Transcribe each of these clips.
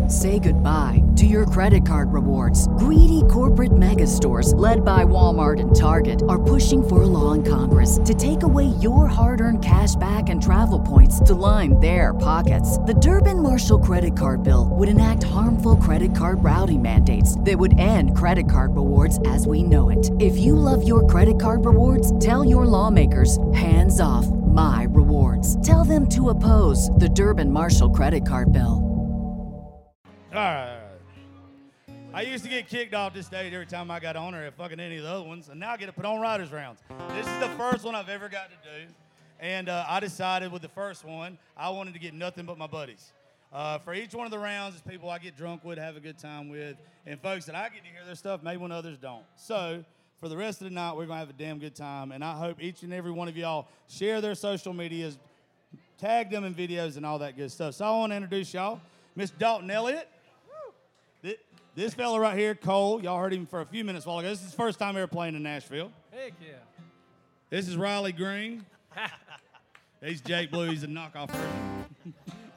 Say goodbye to your credit card rewards. Greedy corporate mega stores, led by Walmart and Target, are pushing for a law in Congress to take away your hard-earned cash back and travel points to line their pockets. The Durbin-Marshall credit card bill would enact harmful credit card routing mandates that would end credit card rewards as we know it. If you love your credit card rewards, tell your lawmakers, hands off my rewards. Tell them to oppose the Durbin-Marshall credit card bill. All right. I used to get kicked off this stage every time I got on or at fucking any of the other ones, and now I get to put on Riders Rounds. This is the first one I've ever got to do, and I decided with the first one I wanted to get nothing but my buddies. For each one of the rounds, it's people I get drunk with, have a good time with, and folks that I get to hear their stuff maybe when others don't. So for the rest of the night, we're going to have a damn good time, and I hope each and every one of y'all share their social medias, tag them in videos and all that good stuff. So I want to introduce y'all, Miss Dalton Elliott. This fella right here, Cole, y'all heard him for a few minutes a while ago. This is his first time ever playing in Nashville. Heck yeah. This is Riley Green. He's Jake Blue. He's a knockoff version.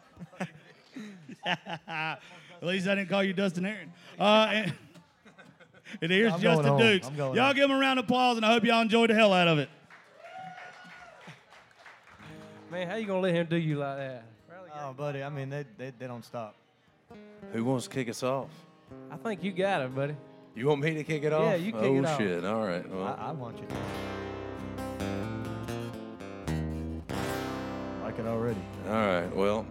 At least I didn't call you Dustin Aaron. And here's Justin Dukes. Y'all give him a round of applause, and I hope y'all enjoyed the hell out of it. Man, how you going to let him do you like that? Oh, buddy, I mean, they don't stop. Who wants to kick us off? I think you got it, buddy. You want me to kick it off? Yeah, you kick it off. Oh, shit. All right. Well, I want you to. Like it already. all right. Well,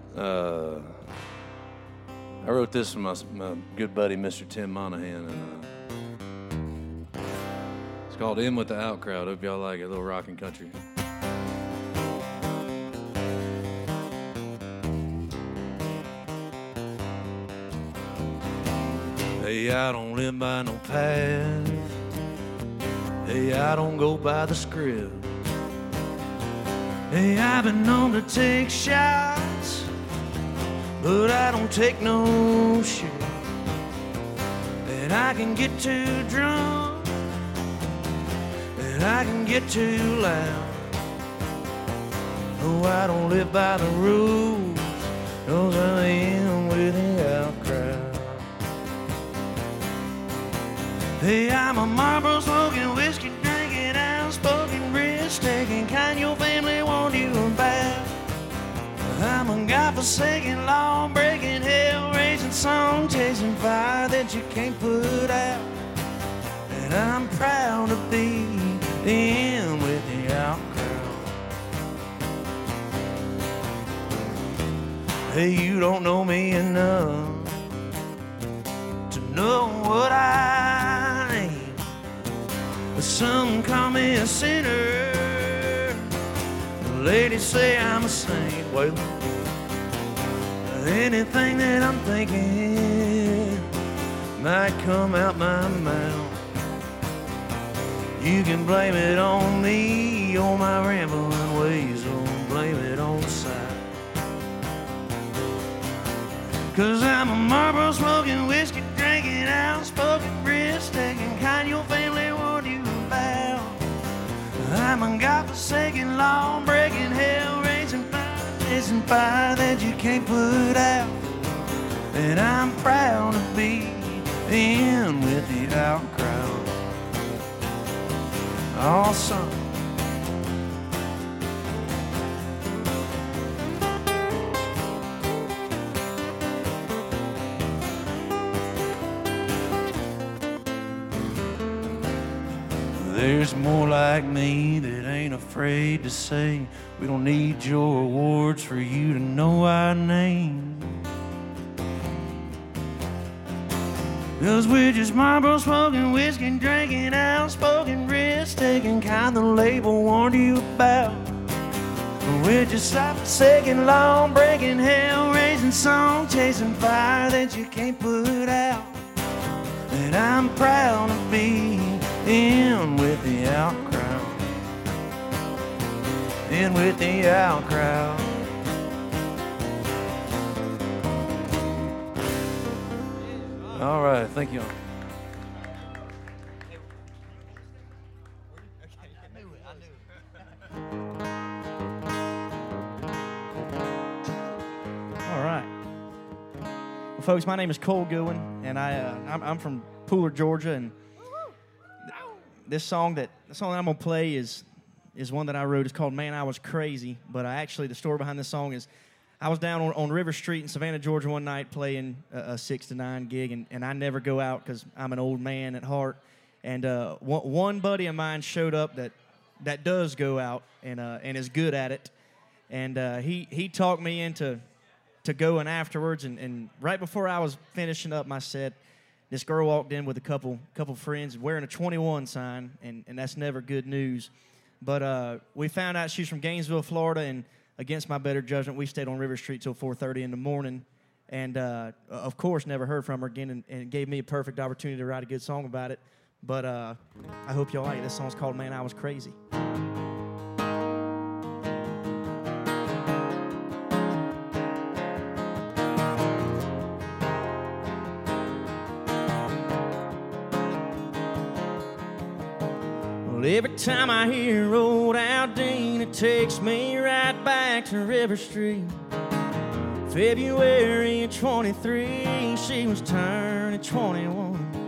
I wrote this from my good buddy, Mr. Tim Monahan, and it's called In With the Out Crowd. Hope y'all like it. A little rockin' country. Hey, I don't live by no path. Hey, I don't go by the script. Hey, I've been known to take shots, but I don't take no shit. And I can get too drunk, and I can get too loud. No, I don't live by the rules, 'cause I am with the out crowd. Hey, I'm a Marlboro smoking, whiskey drinking, outspoken, risk taking kind your family warned you about. I'm a God-forsaken, law-breaking, hell-raising, song-chasing fire that you can't put out. And I'm proud to be in with the out crowd. Hey, you don't know me enough to know what I ain't. But some call me a sinner. The ladies say I'm a saint. Well, anything that I'm thinking might come out my mouth. You can blame it on me or my rambling ways, or blame it on sight. 'Cause I'm a Marlboro smoking, whiskey drinking, outspoken, risk taking kind your family warned you about. I'm a God-forsaken, law-breaking, hell-raising, fire-chasing fire that you can't put out. And I'm proud to be in with the out crowd. Awesome. There's more like me that ain't afraid to say we don't need your awards for you to know our name. 'Cause we're just Marlboro smoking, whiskey drinking, outspoken, risk taking kind the label warned you about. We're just God-forsaken, law-breaking, hell-raising, song-chasing fire that you can't put out. And I'm proud to be in with the out crowd. In with the out crowd. All right, thank you. All right. Well, folks, my name is Cole Goodwin, and I'm from Pooler, Georgia, and the song that I'm gonna play is one that I wrote. It's called "Man, I Was Crazy." But the story behind this song is, I was down on River Street in Savannah, Georgia, one night playing a 6 to 9 gig, and I never go out because I'm an old man at heart. And one buddy of mine showed up that does go out and is good at it, and he talked me into going afterwards. And right before I was finishing up my set, this girl walked in with a couple friends wearing a 21 sign, and that's never good news. But we found out she's from Gainesville, Florida, and against my better judgment, we stayed on River Street till 4:30 in the morning, and of course never heard from her again, and it gave me a perfect opportunity to write a good song about it. But I hope y'all like it. This song's called "Man, I Was Crazy." Well, every time I hear old Aldine, it takes me right back to River Street. February of 23, she was turning 21.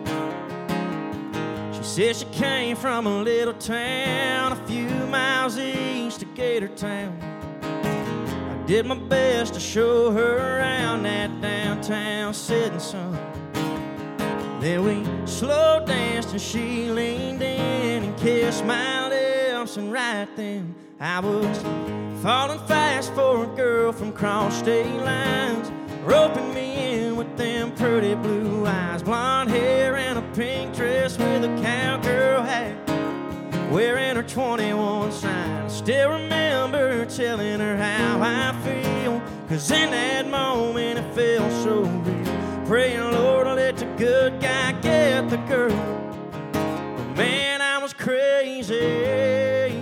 She said she came from a little town a few miles east of Gatortown. I did my best to show her around that downtown setting sun. Then we slow danced and she leaned in and kissed my lips, and right then I was falling fast for a girl from cross state lines, roping me in with them pretty blue eyes, blonde hair and a pink dress with a cowgirl hat, wearing her 21 sign. I still remember telling her how I feel, 'cause in that moment it felt so real, praying, Lord, let the good guy get the girl. But man, I was crazy.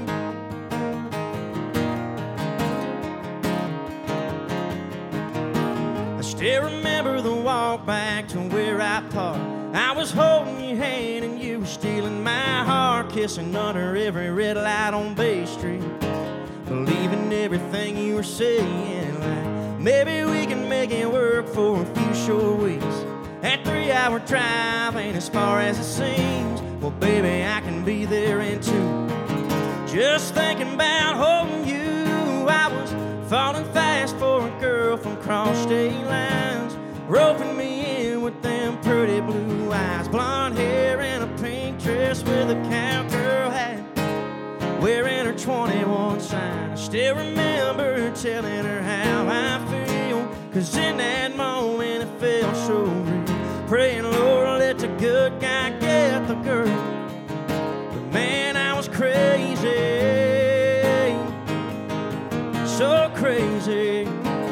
I still remember the walk back to where I parked. I was holding your hand and you were stealing my heart, kissing under every red light on Bay Street, believing everything you were saying, like maybe we can make it work for a few short weeks. That 3-hour drive ain't as far as it seems. Well, baby, I can be there in 2. Just thinking about holding you, I was falling fast for a girl from cross state lines, roping me in with them pretty blue eyes, blonde hair and a pink dress with a cowgirl hat, wearing her 21 sign. I still remember telling her how I feel, 'cause in that moment it felt so real, praying, Lord, let the good guy get the girl. But man, I was crazy, so crazy.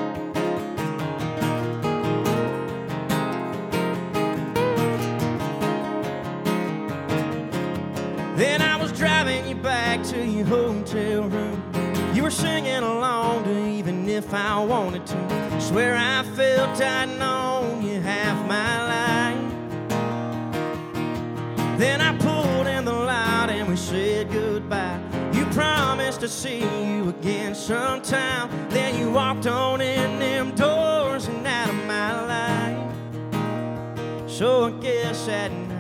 Then I was driving you back to your hotel room. You were singing along to Even If I Wanted To. Swear I felt I'd known you half my life. Then I pulled in the lot and we said goodbye. You promised to see you again sometime. Then you walked on in them doors and out of my life. So I guess that night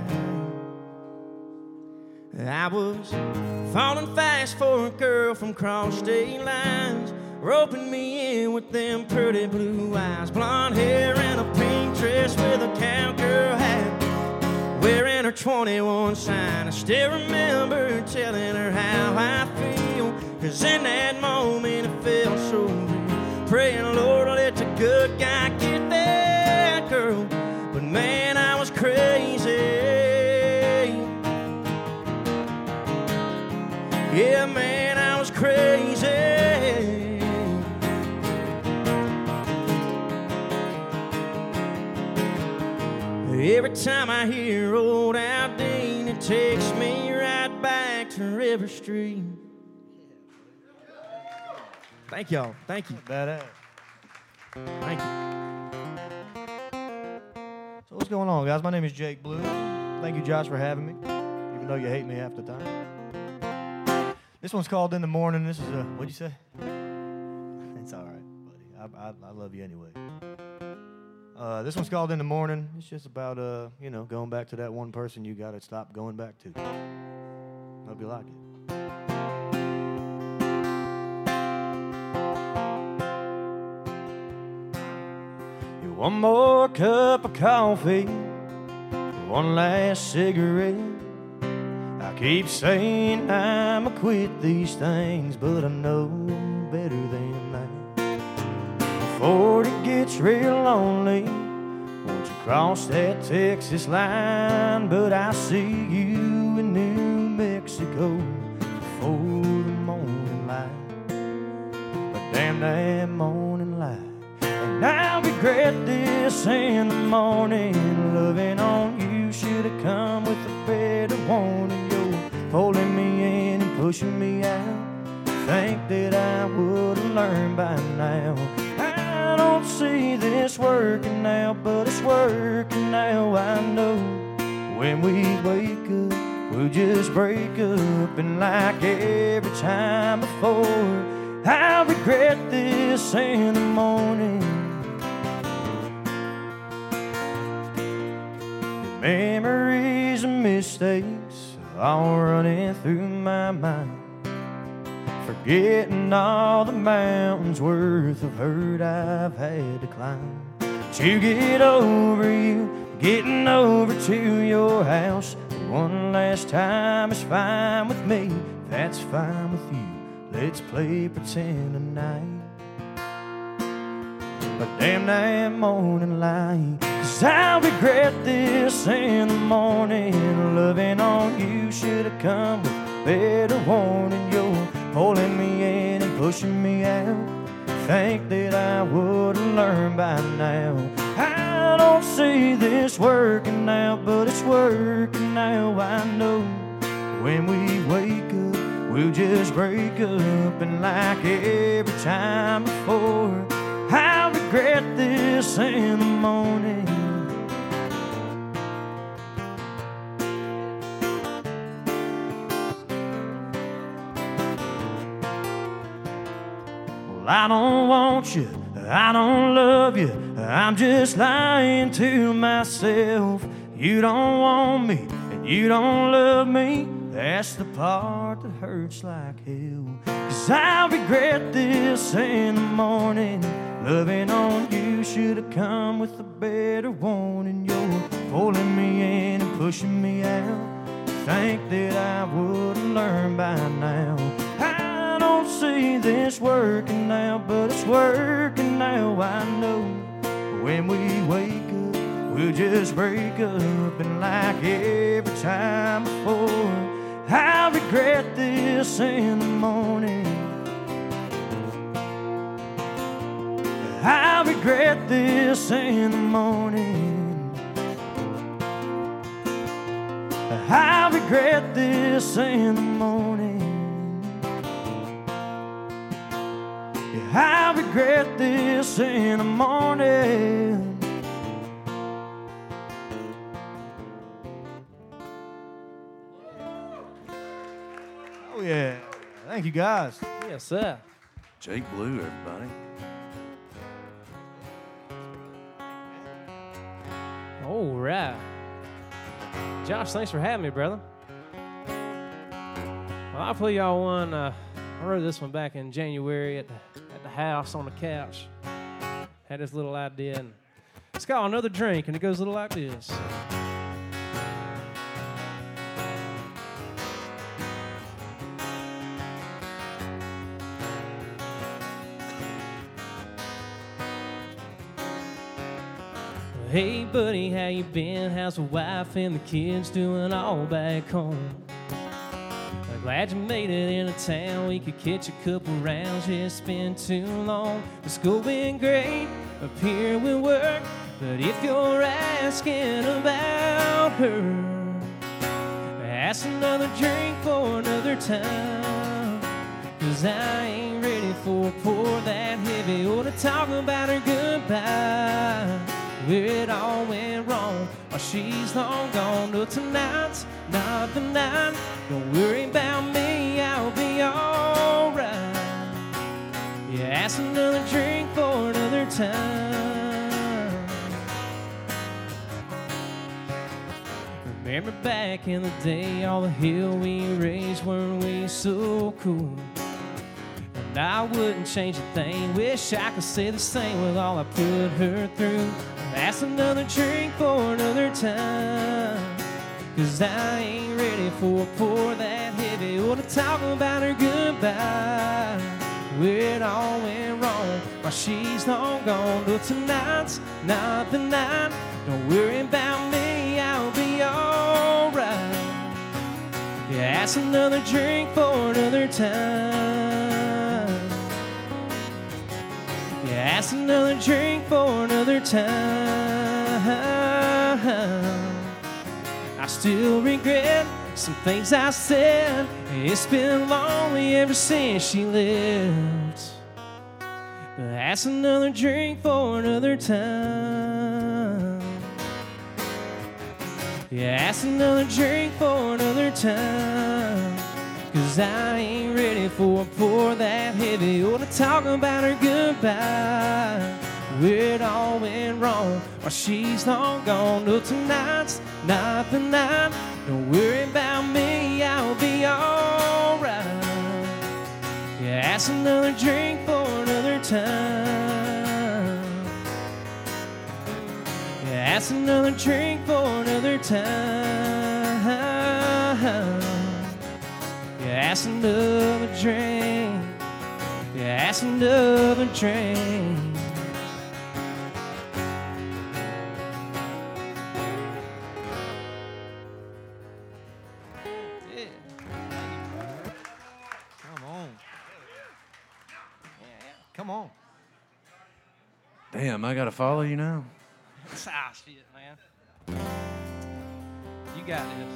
I was falling fast for a girl from cross state lines, roping me in with them pretty blue eyes, blonde hair and a pink dress with a cowgirl hat, wearing her 21 sign. I still remember telling her how I feel, 'cause in that moment it felt so real, praying, Lord, let the good guy get that girl. But man, I was crazy. Yeah, man, I was crazy. Every time I hear old Aldine, it takes me right back to River Street. Thank y'all. Thank you. Badass. Thank you. So what's going on, guys? My name is Jake Blue. Thank you, Josh, for having me, even though you hate me half the time. This one's called In the Morning. This is a, what'd you say? It's all right, buddy. I love you anyway. This one's called In the Morning. It's just about, you know, going back to that one person you got to stop going back to. Hope you like it. One more cup of coffee, one last cigarette. I keep saying I'ma quit these things, but I know better than that. Before it gets real lonely, won't you cross that Texas line? But I see you in New Mexico before the morning light. But damn that morning light. And I'll regret this in the morning. Loving on you should have come with a better warning. You're pulling me in and pushing me out. Think that I would have learned by now. I don't see this working out, but it's working now. I know when we wake up, we'll just break up. And like every time before, I regret this in the morning. Memories and mistakes all running through my mind, forgetting all the mountains worth of hurt I've had to climb. To get over you, getting over to your house one last time is fine with me. That's fine with you. Let's play pretend tonight. But damn that morning light, 'cause I'll regret this in the morning. Loving on you should have come with better warning. You're pulling me in and pushing me out. Think that I would have learned by now. I don't see this working out, but it's working now. I know when we wake up, we'll just break up. And like every time before, I regret this in the morning. Well, I don't want you, I don't love you, I'm just lying to myself. You don't want me, and you don't love me. That's the part that hurts like hell. 'Cause I regret this in the morning. Loving on you should have come with a better warning. You're pulling me in and pushing me out. Think that I would have learned by now. I don't see this working out, but it's working now. I know when we wake up, we'll just break up. And like every time before, I regret this in the morning. I regret this in the morning. I regret this in the morning. Yeah, I regret this in the morning. Oh yeah. Thank you guys. Yes, sir. Jake Blue, everybody. All right. Josh, thanks for having me, brother. Well, I'll play y'all one. I wrote this one back in January at the house on the couch. Had this little idea, and it's called Another Drink, and it goes a little like this. Hey buddy, how you been? How's the wife and the kids doing all back home? I'm glad you made it into town. We could catch a couple rounds. Yeah, it's been too long. It's going great up here with work, but if you're asking about her, ask another drink for another time. 'Cause I ain't ready for a pour that heavy or to talk about her goodbye. Where it all went wrong, or she's long gone. No, tonight's not the night. Don't worry about me, I'll be alright. Yeah, ask another drink for another time. Remember back in the day, all the hill we raised, weren't we so cool? And I wouldn't change a thing, wish I could say the same with all I put her through. That's another drink for another time, 'cause I ain't ready for a pour that heavy or to talk about her goodbye. Where it all went wrong while she's long gone. But tonight's not the night. Don't worry about me, I'll be alright. Yeah, that's another drink for another time. Yeah, that's another drink for another time. I still regret some things I said. It's been lonely ever since she left. But that's another drink for another time. Yeah, that's another drink for another time. 'Cause I ain't ready for a pour that heavy or to talk about her goodbye. Where it all went wrong while she's long gone. No, tonight's not the night. Don't worry about me, I'll be alright. Yeah, that's another drink for another time. Yeah, that's another drink for another time. Yeah, that's another drink. Yeah, that's another drink. Come on. Damn, I gotta follow you now. Ah, shit, man. You got this.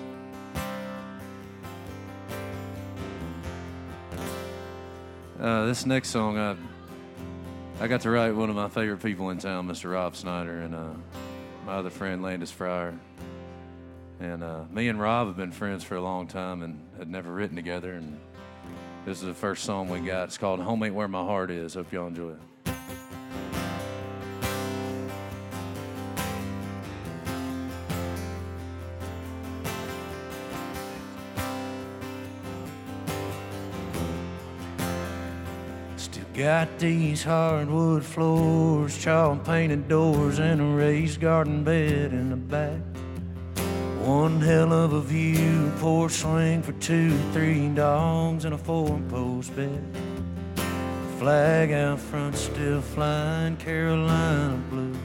This next song, I got to write one of my favorite people in town, Mr. Rob Snyder, and my other friend, Landis Fryer. And me and Rob have been friends for a long time and had never written together. And this is the first song we got. It's called Home Ain't Where My Heart Is. Hope y'all enjoy it. Still got these hardwood floors, chalk painted doors, and a raised garden bed in the back. One hell of a view, porch swing for 2, 3 dogs and a 4-post bed. Flag out front still flying, Carolina blue.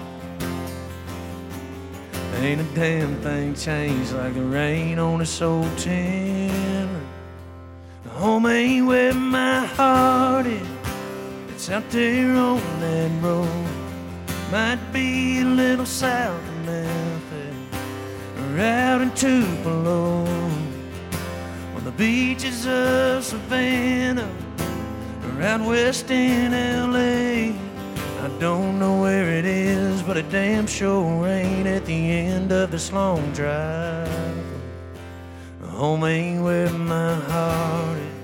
Ain't a damn thing changed like the rain on this old tin roof. Home ain't where my heart is, it's out there on that road. Might be a little south of Memphis, out in Tupelo, on the beaches of Savannah, or out west in L.A. I don't know where it is, but it damn sure ain't at the end of this long drive. Home ain't where my heart is.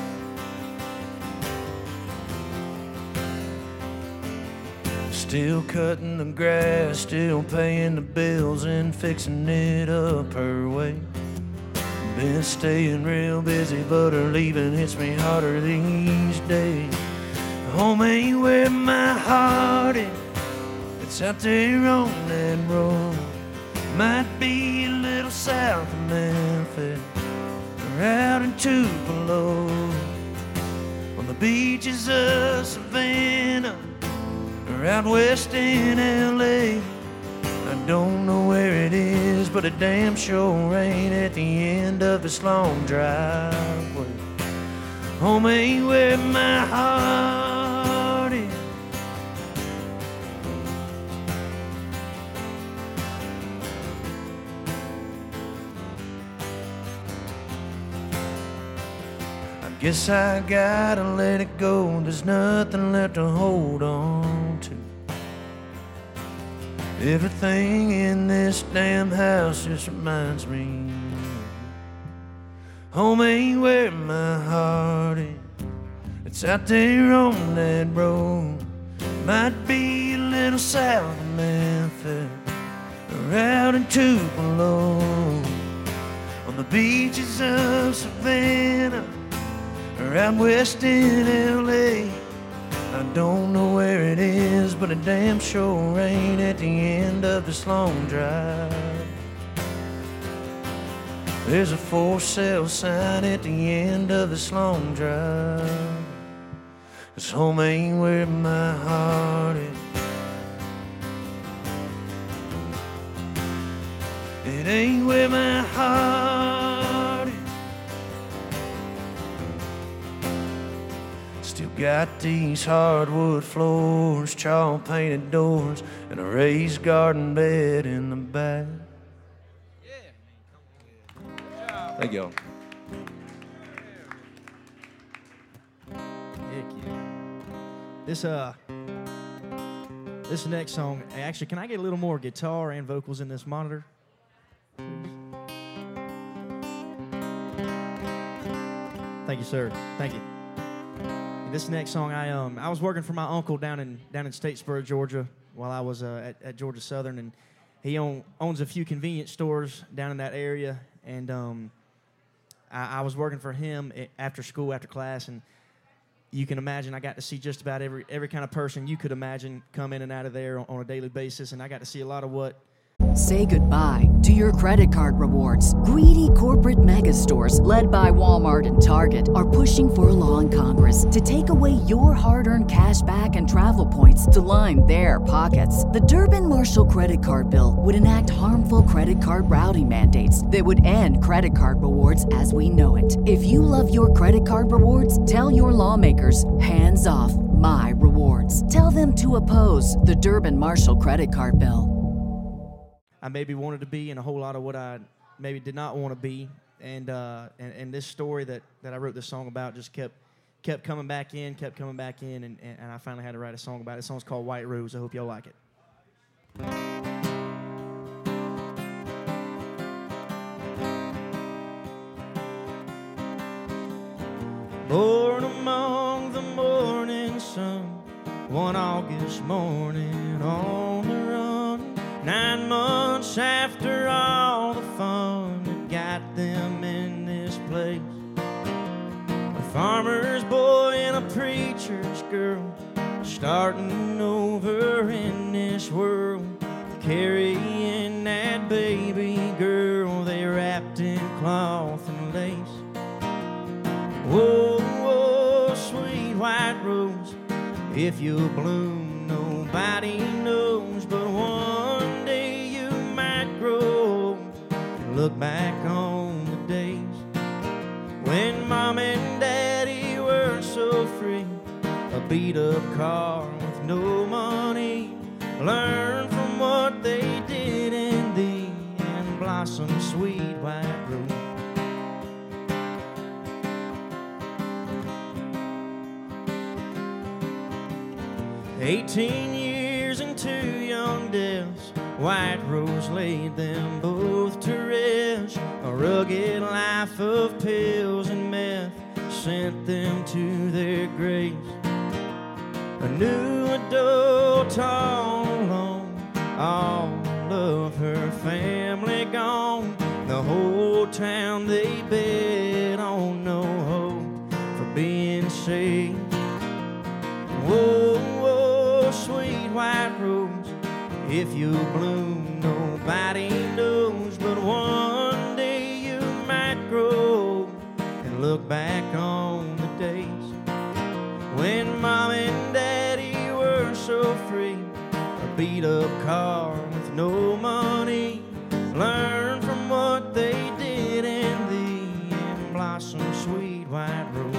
Still cutting the grass, still paying the bills and fixing it up her way. Been staying real busy, but her leaving hits me harder these days. Home ain't where my heart is, it's out there on that road. Might be a little south of Memphis, or out in Tupelo, on the beaches of Savannah, or out west in L.A. I don't know where it is, but it damn sure ain't at the end of this long driveway. Home ain't where my heart is. I guess I gotta let it go, there's nothing left to hold on to. Everything in this damn house just reminds me home ain't where my heart is, it's out there on that road. Might be a little south of Memphis, or out in Tupelo, on the beaches of Savannah or out west in L.A. I don't know where it is, but it damn sure ain't at the end of this long drive. There's a for sale sign at the end of this long drive. 'Cause home ain't where my heart is. It ain't where my heart is. Still got these hardwood floors, chalk painted doors, and a raised garden bed in the back. Thank y'all. Heck yeah. This next song, actually, can I get a little more guitar and vocals in this monitor? Thank you, sir. Thank you. This next song, I was working for my uncle down in Statesboro, Georgia, while I was at Georgia Southern, and he owns a few convenience stores down in that area, and I was working for him after school, after class, and you can imagine I got to see just about every kind of person you could imagine come in and out of there on a daily basis, and I got to see a lot of what. Say goodbye to your credit card rewards. Greedy corporate mega stores, led by Walmart and Target, are pushing for a law in Congress to take away your hard-earned cash back and travel points to line their pockets. The Durbin-Marshall credit card bill would enact harmful credit card routing mandates that would end credit card rewards as we know it. If you love your credit card rewards, tell your lawmakers, hands off my rewards. Tell them to oppose the Durbin-Marshall credit card bill. I maybe wanted to be and a whole lot of what I maybe did not want to be. And this story that I wrote this song about just kept coming back in, and I finally had to write a song about it. The song's called White Rose. I hope y'all like it. Born among the morning sun, one August morning on the run, 9 months after all the fun that got them in this place. A farmer's boy and a preacher's girl, starting over in this world, carrying that baby girl they wrapped in cloth and lace. Whoa, whoa, sweet white rose, if you bloom, nobody knows, but one day you might grow and look back on the days when mom and daddy were so free. A beat-up car with no money, learn from what they did in thee and blossom sweet white rose. 18 years and 2 young deaths, White Rose laid them both to rest. A rugged life of pills and meth sent them to their graves. A new adult all alone, all of her family gone. The whole town they bet on no hope for being saved. Whoa, whoa, sweet white rose, if you bloom, nobody knows, but one day you might grow and look back on the days when mom and daddy were so free. A beat-up car with no money, learn from what they did in thee and blossom sweet white rose.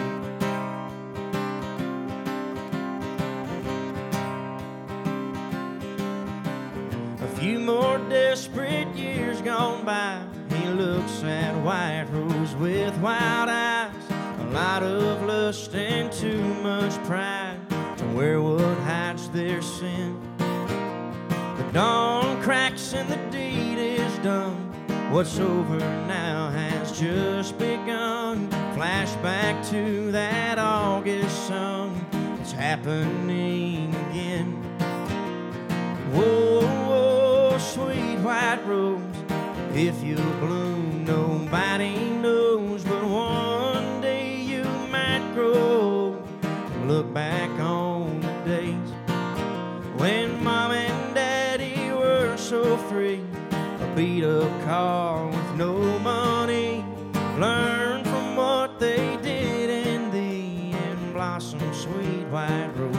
Few more desperate years gone by, he looks at White Rose with wild eyes. A lot of lust and too much pride to wear what hides their sin. The dawn cracks and the deed is done. What's over now has just begun. Flashback to that August sun, it's happening again. Whoa, whoa, sweet white rose, If you bloom, nobody knows, but one day you might grow. Look back on the days when Mom and Daddy were so free. A beat-up car with no money. Learn from what they did in thee and blossom sweet white rose.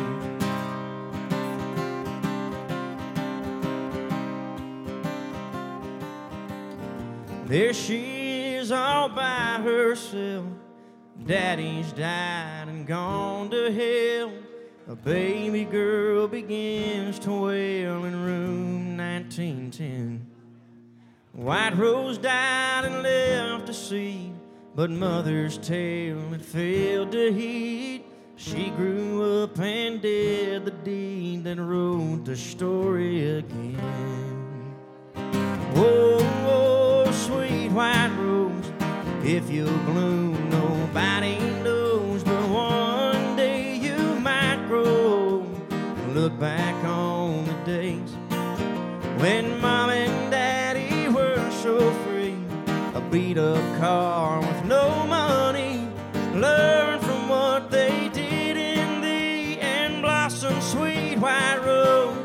There she is all by herself. Daddy's died and gone to hell. A baby girl begins to wail in room 1910. White Rose died and left a seed, but Mother's tale had failed to heed. She grew up and did the deed that wrote the story again. Whoa, whoa, sweet white rose, if you bloom, nobody knows, but one day you might grow. Look back on the days when Mom and Daddy were so free. A beat-up car with no money. Learn from what they did in thee and blossom sweet white rose.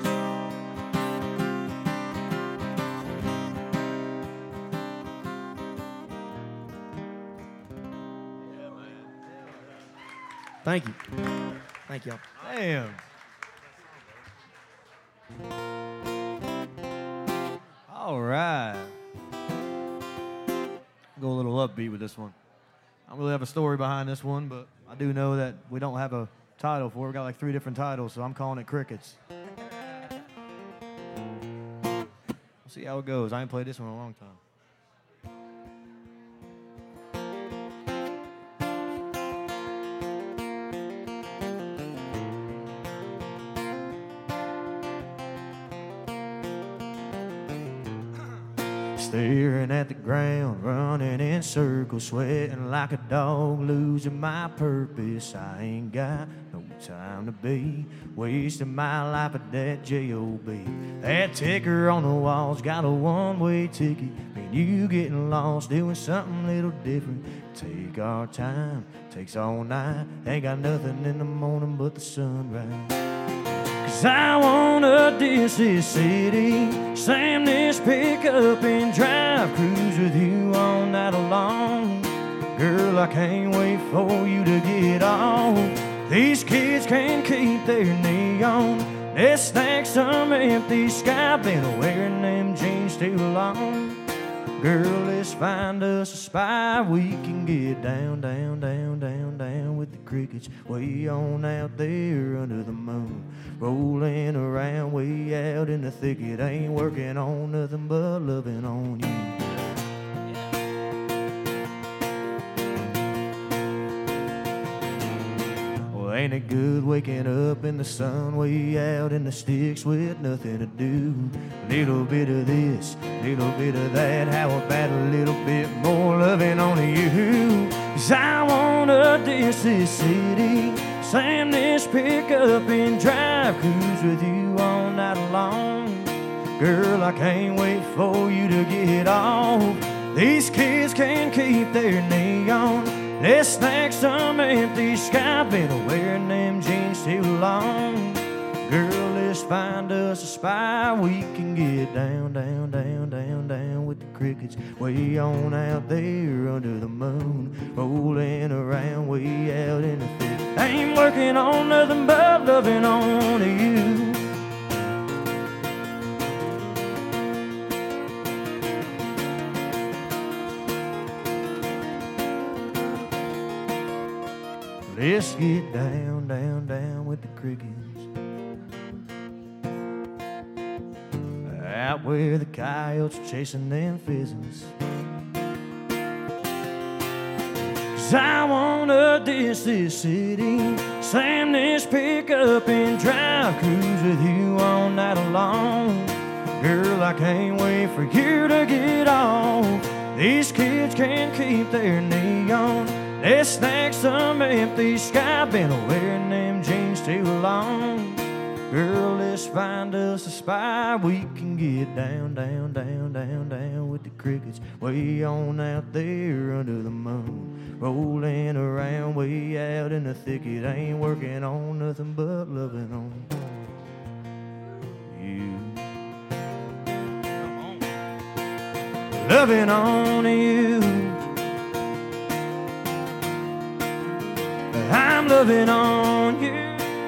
Thank you. Thank y'all. Damn. All right. Go a little upbeat with this one. I don't really have a story behind this one, but I do know that we don't have a title for it. We got like 3 different titles, so I'm calling it Crickets. We'll see how it goes. I ain't played this one in a long time. Staring at the ground, running in circles, sweating like a dog, losing my purpose. I ain't got no time to be wasting my life at that J.O.B. That ticker on the wall's got a one-way ticket. Man, you getting lost, doing something a little different. Take our time, takes all night. Ain't got nothing in the morning but the sunrise. 'Cause I wanna diss this city, slam this pickup and drive, cruise with you all night long. Girl, I can't wait for you to get off. These kids can't keep their neon. Their stacks some empty sky, been wearing them jeans too long. Girl, let's find us a spot we can get down, down, down, down, down with the crickets way on out there under the moon. Rolling around way out in the thicket, ain't working on nothing but loving on you. Well, ain't it good waking up in the sun way out in the sticks with nothing to do? Little bit of this, little bit of that, how about a little bit more loving on you? 'Cause I wanna diss this city, slam this pickup and drive, cruise with you all night long. Girl, I can't wait for you to get off. These kids can't keep their neon. Let's stack some empty sky, been wearing them jeans too long. Girl, let's find us a spot we can get down, down, down, down, down with the crickets way on out there under the moon. Rolling around way out in the thick. Ain't working on nothing but loving on you. Let's get down, down, down with the crickets. Out where the coyotes are chasing them pheasants. 'Cause I wanna diss this city, slam this pickup and drive, cruise with you all night long. Girl, I can't wait for you to get off. These kids can't keep their neon. Let's stack some empty sky, been wearing them jeans too long. Girl, let's find us a spot we can get down, down, down, down, down with the crickets way on out there under the moon. Rolling around way out in the thicket, ain't working on nothing but loving on you. Loving on you. I'm loving on you.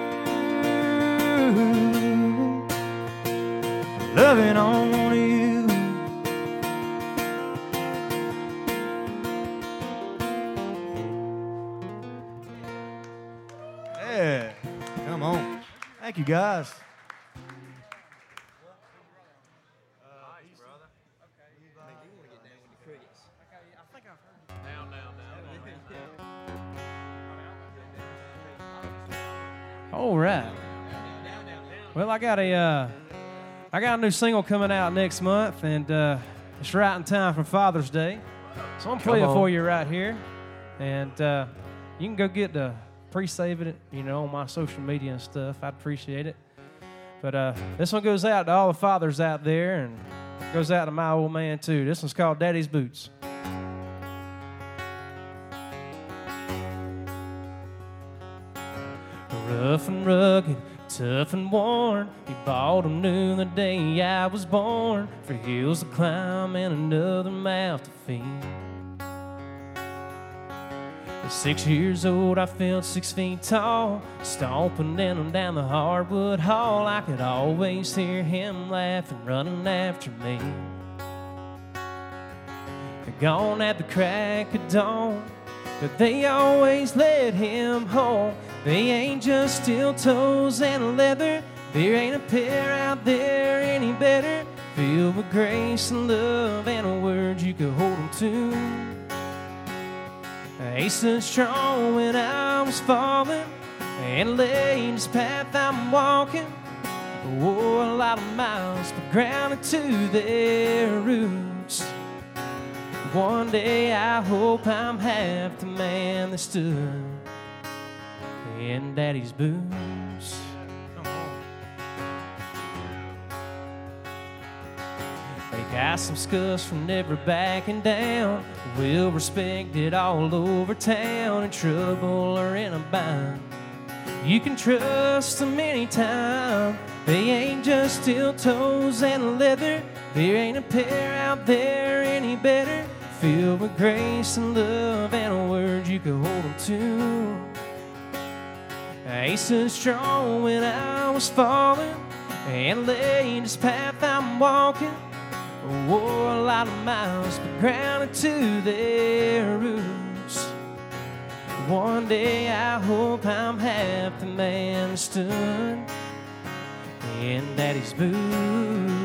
Loving on you. Yeah, come on. Thank you, guys. All right. Well, I got a new single coming out next month, and it's right in time for Father's Day. So I'm playing it for you right here, and you can go get the pre-saving it, on my social media and stuff. I'd appreciate it. But this one goes out to all the fathers out there, and goes out to my old man too. This one's called Daddy's Boots. Rough and rugged, tough and worn, he bought them new the day I was born, for hills to climb and another mouth to feed. At 6 years old, I felt 6 feet tall, stomping them down the hardwood hall. I could always hear him laughing, running after me. Gone at the crack of dawn, but they always led him home. They ain't just steel toes and leather. There ain't a pair out there any better, filled with grace and love and a word you could hold them to. He stood strong when I was falling and laid his path I'm walking. Oh, a lot of miles, but grounded to their roots. One day I hope I'm half the man that stood in Daddy's boots. They got some scuffs from never backing down, well respected all over town. In trouble or in a bind, you can trust them anytime. They ain't just steel toes and leather. There ain't a pair out there any better, filled with grace and love and a word you could hold them to. He stood strong when I was falling and laid his path I'm walking. Oh, a lot of miles, but grounded to their roots. One day I hope I'm half the man that stood in Daddy's boots.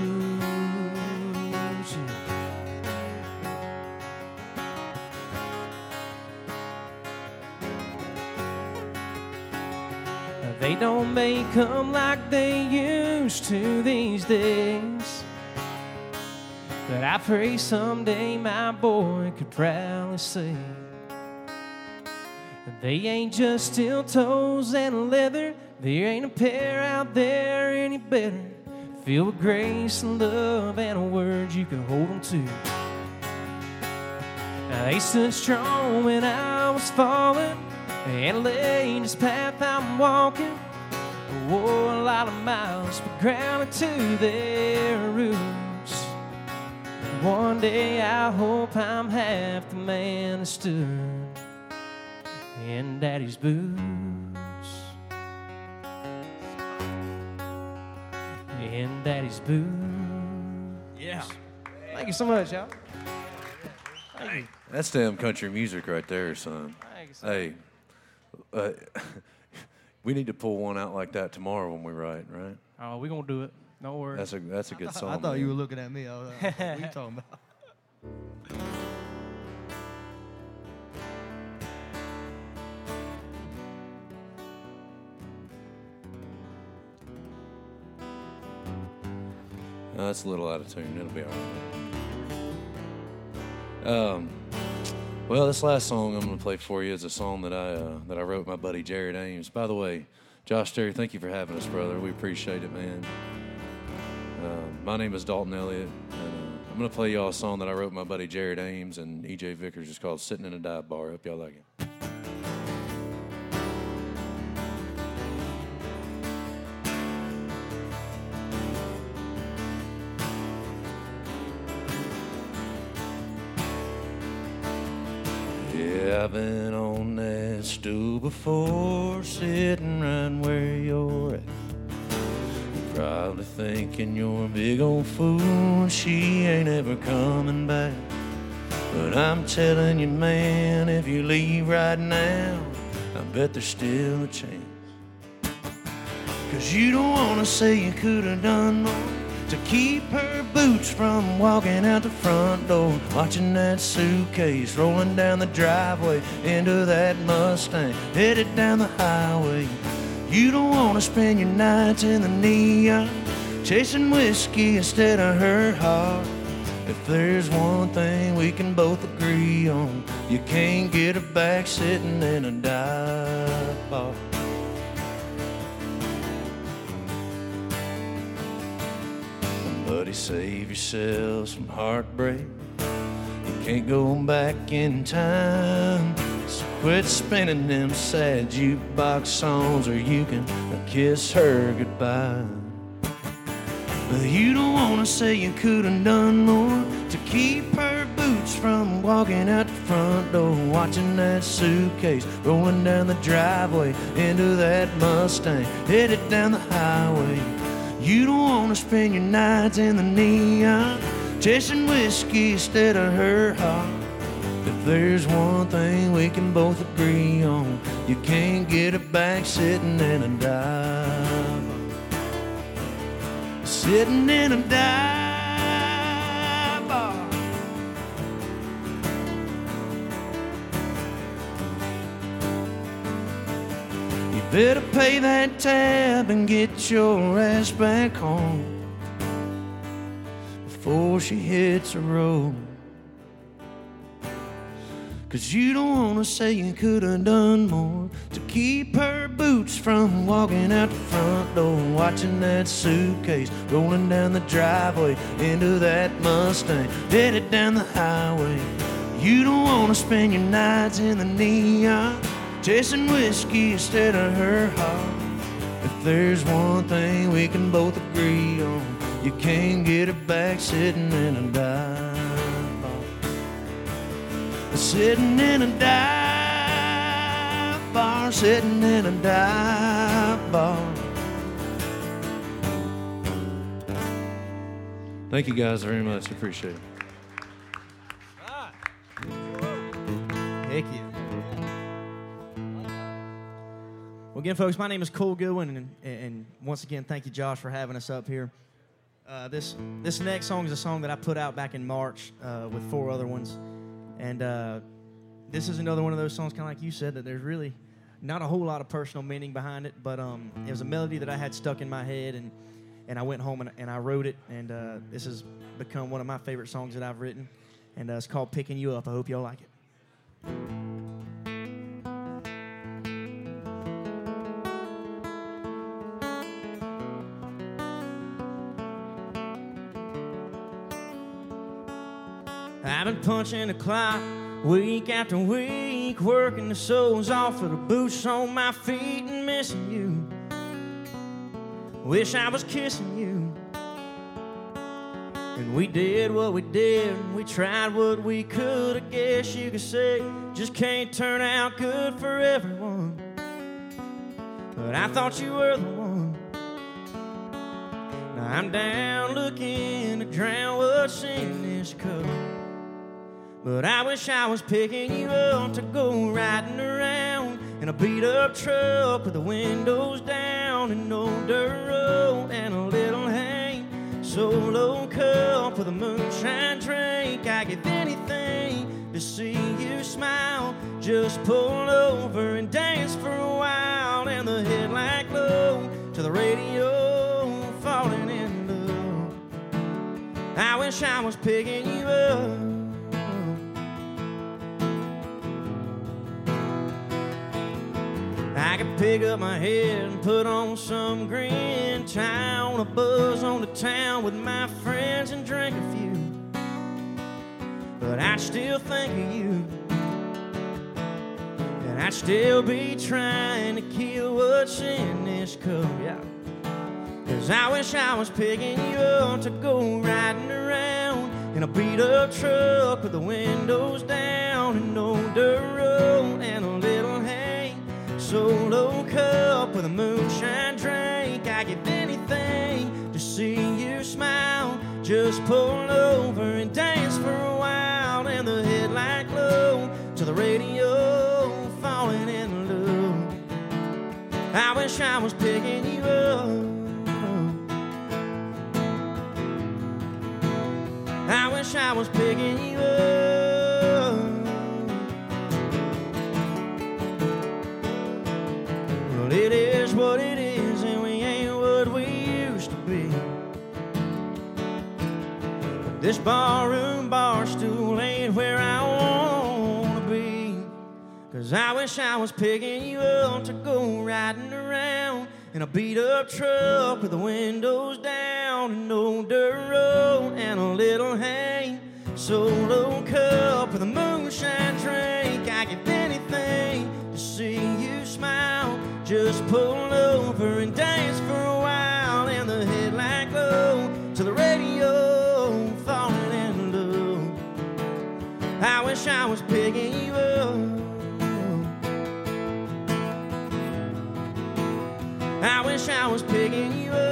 They don't make them like they used to these days, but I pray someday my boy could proudly say they ain't just steel toes and leather. There ain't a pair out there any better, filled with grace and love and a word you can hold them to. They stood strong when I was falling and laid his path I'm walking. Oh, a lot of miles, but grounded to their roots. One day I hope I'm half the man that stood in Daddy's boots. In Daddy's boots. Yeah. Thank you so much, y'all. Thank you. That's damn country music right there, son. Thank you, son. Hey, we need to pull one out like that tomorrow when we write, right? Oh, we're going to do it. Don't worry. That's a good song. I thought you were looking at me. I was like, what are you talking about? That's a little out of tune. It'll be all right. Well, this last song I'm going to play for you is a song that I wrote with my buddy Jared Ames. By the way, Josh Terry, thank you for having us, brother. We appreciate it, man. My name is Dalton Elliott, and I'm going to play y'all a song that I wrote with my buddy Jared Ames and E.J. Vickers. It's called Sitting in a Dive Bar. Hope y'all like it. Yeah, I've been on that stool before, sitting right where you're at. Probably thinking you're a big old fool and she ain't ever coming back. But I'm telling you, man, if you leave right now, I bet there's still a chance. 'Cause you don't wanna say you could have done more to keep her boots from walking out the front door, watching that suitcase rolling down the driveway into that Mustang headed down the highway. You don't wanna spend your nights in the neon chasing whiskey instead of her heart. If there's one thing we can both agree on, you can't get her back sitting in a dive bar. Buddy, save yourself some heartbreak. You can't go back in time. So quit spinning them sad jukebox songs, or you can kiss her goodbye. But you don't wanna say you could have done more to keep her boots from walking out the front door, watching that suitcase rolling down the driveway into that Mustang headed down the highway. You don't wanna spend your nights in the neon chasing whiskey instead of her heart. If there's one thing we can both agree on, you can't get her back sitting in a dive bar. Sitting in a dive bar. You better pay that tab and get your ass back home before she hits the road. 'Cause you don't wanna say you could have done more to keep her boots from walking out the front door, watching that suitcase rolling down the driveway into that Mustang headed down the highway. You don't wanna spend your nights in the neon chasing whiskey instead of her heart. If there's one thing we can both agree on, you can't get her back sitting in a dive bar. Sitting in a dive bar, sitting in a dive bar. Thank you guys very much. Appreciate it. Heck yeah. Well, again, folks, my name is Cole Goodwin, and once again, thank you, Josh, for having us up here. This next song is a song that I put out back in March with 4 other ones. And this is another one of those songs, kind of like you said, that there's really not a whole lot of personal meaning behind it, but it was a melody that I had stuck in my head, and I went home and I wrote it, and this has become one of my favorite songs that I've written, and it's called Picking You Up. I hope y'all like it. I've been punching the clock week after week, working the soles off of the boots on my feet and missing you. Wish I was kissing you. And we did what we did, we tried what we could. I guess you could say just can't turn out good for everyone. But I thought you were the one. Now I'm down looking to drown what's in this cup. But I wish I was picking you up to go riding around in a beat-up truck with the windows down and no dirt road and a little hay solo cup with a moonshine drink. I'd give anything to see you smile. Just pull over and dance for a while, and the headlight glow to the radio, falling in love. I wish I was picking you up. I could pick up my head and put on some grin, tie on a buzz on the town with my friends and drink a few. but I'd still think of you. And I'd still be trying to kill what's in this cup, yeah. 'Cause I wish I was picking you up to go riding around in a beat-up truck with the windows down and no dirt road and a little hay solo cup with a moonshine drink. I'd give anything to see you smile. Just pull over and dance for a while and the headlight glow to the radio falling in love. I wish I was picking you up. I wish I was picking you up. Well, it is what it is, and we ain't what we used to be. But this barroom bar stool ain't where I wanna be. 'Cause I wish I was picking you up to go riding around in a beat-up truck with the windows down and no dirt road and a little hay solo cup with a moonshine drink. I'd give anything to see you smile. Just pull over and dance for a while and the headlight glow to the radio falling in love. I wish I was picking you up. I wish I was picking you up.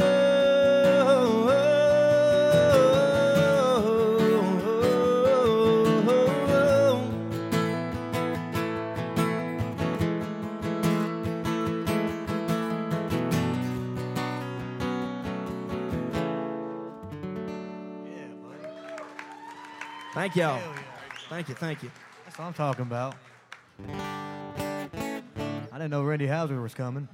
Thank y'all. Thank you, thank you. That's what I'm talking about. I didn't know Randy Houser was coming.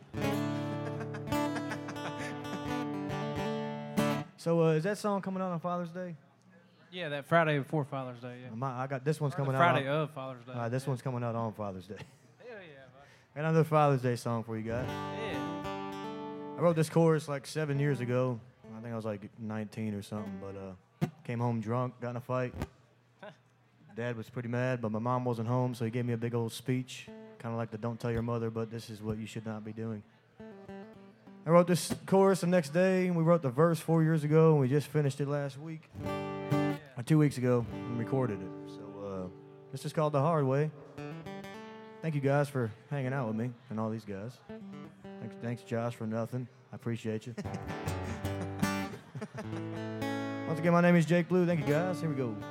So is that song coming out on Father's Day? Yeah, that Friday before Father's Day, yeah. I got this one's coming out. Friday of Father's Day. This one's coming out on Father's Day. Hell yeah, buddy. Another Father's Day song for you guys. Yeah. I wrote this chorus like 7 years ago. I think I was like 19 or something, but came home drunk, got in a fight. Dad was pretty mad, but my mom wasn't home, so he gave me a big old speech, kind of like the don't tell your mother, but this is what you should not be doing. I wrote this chorus the next day, and we wrote the verse 4 years ago, and we just finished it last week, or 2 weeks ago, and recorded it. So this is called The Hard Way. Thank you guys for hanging out with me, and all these guys. Thanks Josh, for nothing. I appreciate you. Once again, my name is Jake Blue. Thank you guys. Here we go.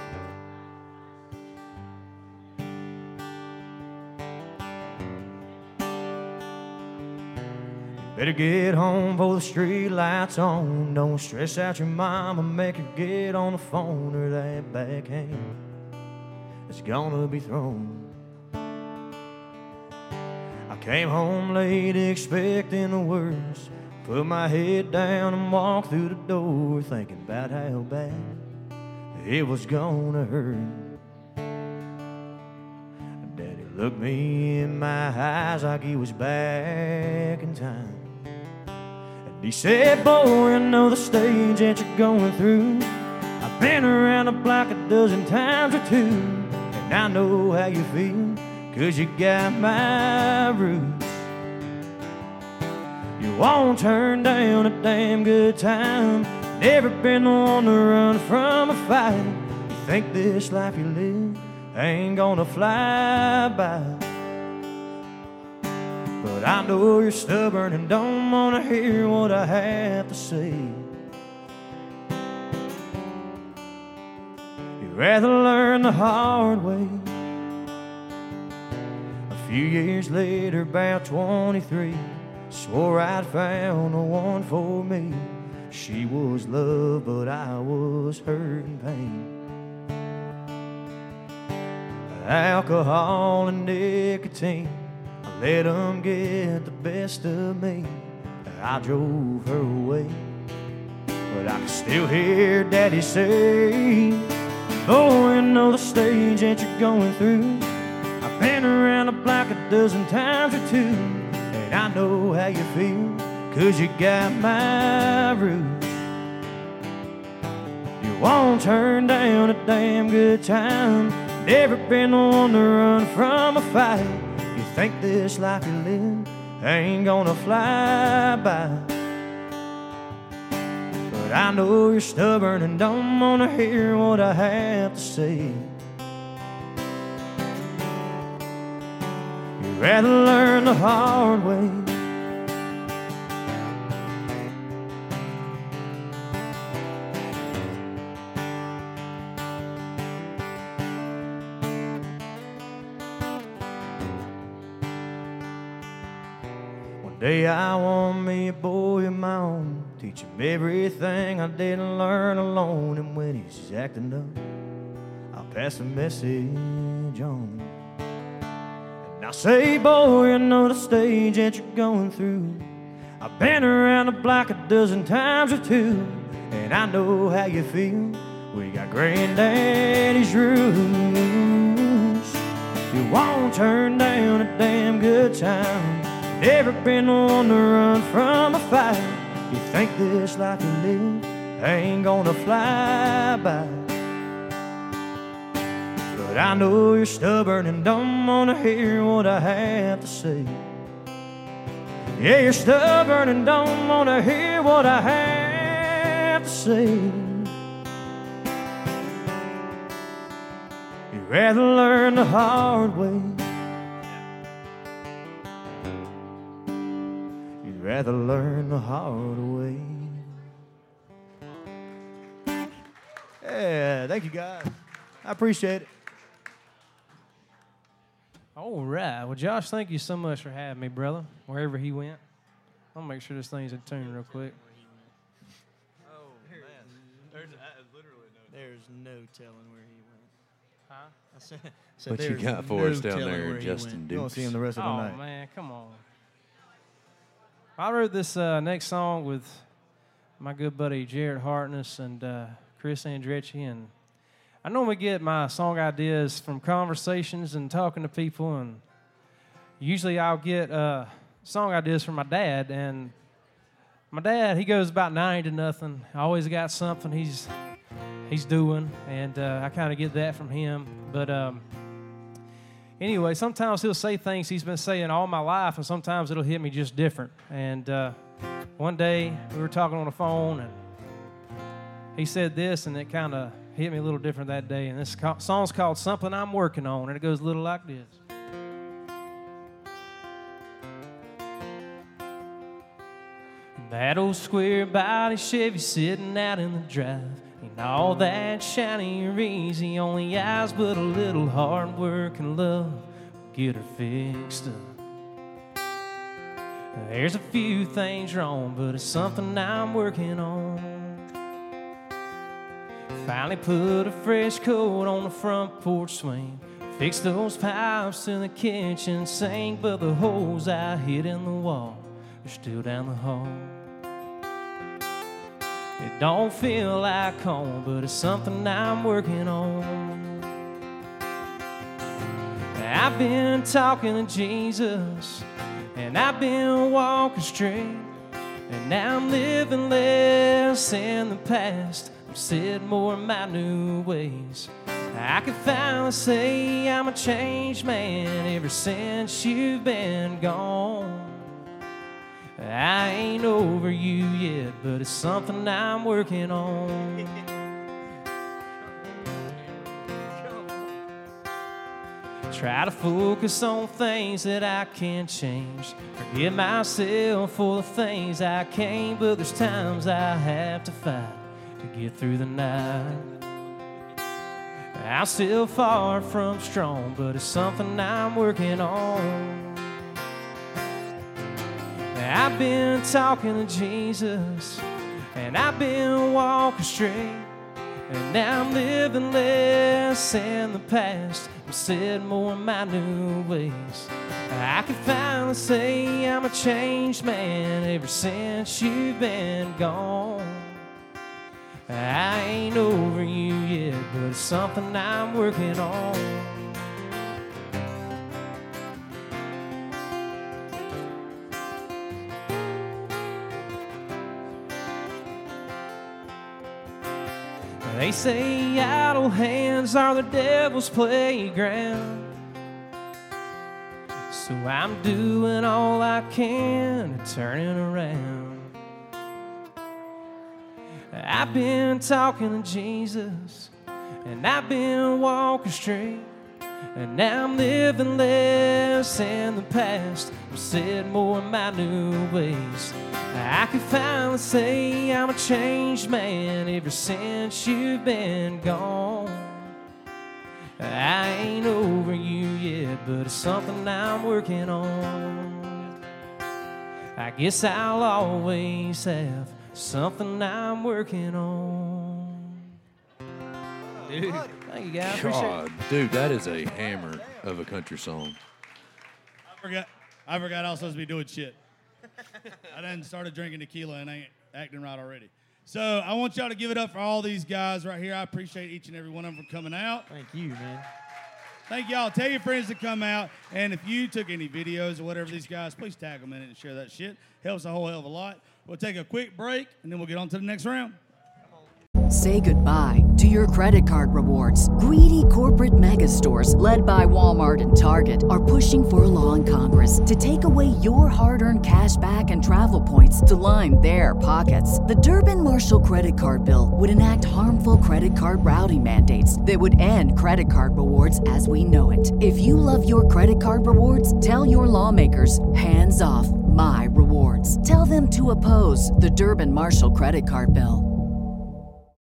Better get home before the street lights on. Don't stress out your mama, make her get on the phone, or that backhand is gonna be thrown. I came home late expecting the worst. Put my head down and walked through the door, thinking about how bad it was gonna hurt. Daddy looked me in my eyes like he was back in time. He said, boy, I know the stage that you're going through. I've been around the block a dozen times or two, and I know how you feel, 'cause you got my roots. You won't turn down a damn good time. Never been the one to run from a fight. You think this life you live ain't gonna fly by, but I know you're stubborn and don't wanna hear what I have to say. You'd rather learn the hard way. A few years later, about 23, swore I'd found the one for me. She was love, but I was hurt and pain. Alcohol and nicotine, let them get the best of me. I drove her away, but I can still hear Daddy say, oh, you know the stage that you're going through. I've been around the block a dozen times or two, and I know how you feel, 'cause you got my roots. You won't turn down a damn good time. Never been the one to run from a fight. You think this life you live ain't gonna fly by, but I know you're stubborn and don't wanna hear what I have to say. You'd rather learn the hard way. Day I want me a boy of my own, teach him everything I didn't learn alone. And when he's acting up, I'll pass the message on. And I'll say, boy, I know the stage that you're going through. I've been around the block a dozen times or two, and I know how you feel. We got granddaddy's rules. You won't turn down a damn good time. Never been the one to run from a fight. You think this life you live ain't gonna fly by, but I know you're stubborn and don't wanna hear what I have to say. Yeah, you're stubborn and don't wanna hear what I have to say. You'd rather learn the hard way. Rather learn the hard way. Yeah, thank you guys. I appreciate it. All right. Well, Josh, thank you so much for having me, brother, wherever he went. I'll make sure this thing's in tune real quick. Oh, man. There's literally there's no telling where he went. Huh? What you got for us down there, Justin Dukes? You won't see him the rest of the night. Oh, man, come on. I wrote this next song with my good buddy Jared Hartness and Chris Andretti, and I normally get my song ideas from conversations and talking to people, and usually I'll get song ideas from my dad, and my dad, he goes about 90 to nothing. Always got something he's doing, and I kind of get that from him, but anyway, sometimes he'll say things he's been saying all my life, and sometimes it'll hit me just different. And one day, we were talking on the phone, and he said this, and it kind of hit me a little different that day. And this song's called Something I'm Working On, and it goes a little like this. That old square body Chevy sitting out in the drive, ain't all that shiny or easy on the eyes, but a little hard work and love will get her fixed up. There's a few things wrong, but it's something I'm working on. Finally put a fresh coat on the front porch swing, fixed those pipes in the kitchen sink, but the holes I hit in the wall are still down the hall. It don't feel like home, but it's something I'm working on. I've been talking to Jesus, and I've been walking straight, and now I'm living less in the past. I'm setting more in my new ways. I can finally say I'm a changed man ever since you've been gone. I ain't over you yet, but it's something I'm working on. Try to focus on things that I can't change. Forgive myself for the things I can't, but there's times I have to fight to get through the night. I'm still far from strong, but it's something I'm working on. I've been talking to Jesus, and I've been walking straight, and now I'm living less in the past. I'm setting more in my new ways. I can finally say I'm a changed man ever since you've been gone. I ain't over you yet, but it's something I'm working on. They They say idle hands are the devil's playground, so I'm doing all I can to turn it around. I've been talking to Jesus, and I've been walking straight, and now I'm living less in the past. I'm setting more in my new ways. I can finally say I'm a changed man ever since you've been gone. I ain't over you yet, but it's something I'm working on. I guess I'll always have something I'm working on. Dude, thank you guys. Appreciate it. God, dude, that is a hammer of a country song. I forgot I was supposed to be doing shit. I done started drinking tequila and ain't acting right already. So I want y'all to give it up for all these guys right here. I appreciate each and every one of them for coming out. Thank you, man. Thank y'all. Tell your friends to come out. And if you took any videos or whatever these guys, please tag them in it and share that shit. Helps a whole hell of a lot. We'll take a quick break, and then we'll get on to the next round. Say goodbye to your credit card rewards. Greedy corporate mega stores, led by Walmart and Target, are pushing for a law in Congress to take away your hard-earned cash back and travel points to line their pockets. The Durbin-Marshall credit card bill would enact harmful credit card routing mandates that would end credit card rewards as we know it. If you love your credit card rewards, tell your lawmakers, hands off my rewards. Tell them to oppose the Durbin-Marshall credit card bill.